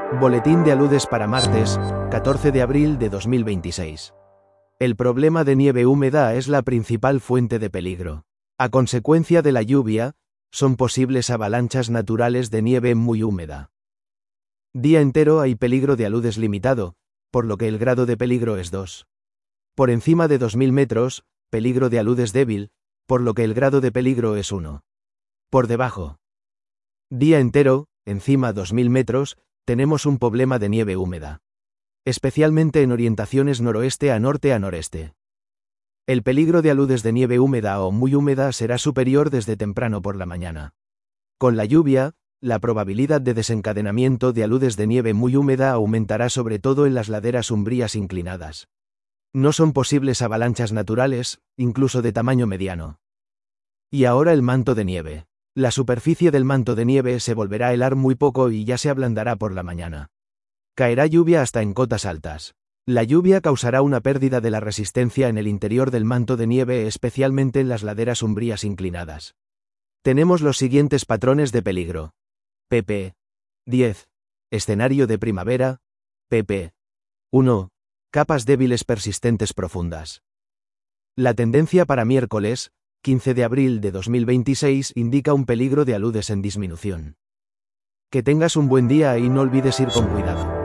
Boletín de aludes para martes, 14 de abril de 2026. El problema de nieve húmeda es la principal fuente de peligro. A consecuencia de la lluvia, son posibles avalanchas naturales de nieve muy húmeda. Día entero hay peligro de aludes limitado, por lo que el grado de peligro es 2. Por encima de 2000 metros, peligro de aludes débil, por lo que el grado de peligro es 1. Por debajo. Día entero, encima 2000 metros, tenemos un problema de nieve húmeda. Especialmente en orientaciones noroeste a noreste. El peligro de aludes de nieve húmeda o muy húmeda será superior desde temprano por la mañana. Con la lluvia, la probabilidad de desencadenamiento de aludes de nieve muy húmeda aumentará sobre todo en las laderas umbrías inclinadas. No son posibles avalanchas naturales, incluso de tamaño mediano. Y ahora el manto de nieve. La superficie del manto de nieve se volverá a helar muy poco y ya se ablandará por la mañana. Caerá lluvia hasta en cotas altas. La lluvia causará una pérdida de la resistencia en el interior del manto de nieve, especialmente en las laderas umbrías inclinadas. Tenemos los siguientes patrones de peligro. pp. 10. Escenario de primavera. pp. 1. Capas débiles persistentes profundas. La tendencia para miércoles, 15 de abril de 2026, indica un peligro de aludes en disminución. Que tengas un buen día y no olvides ir con cuidado.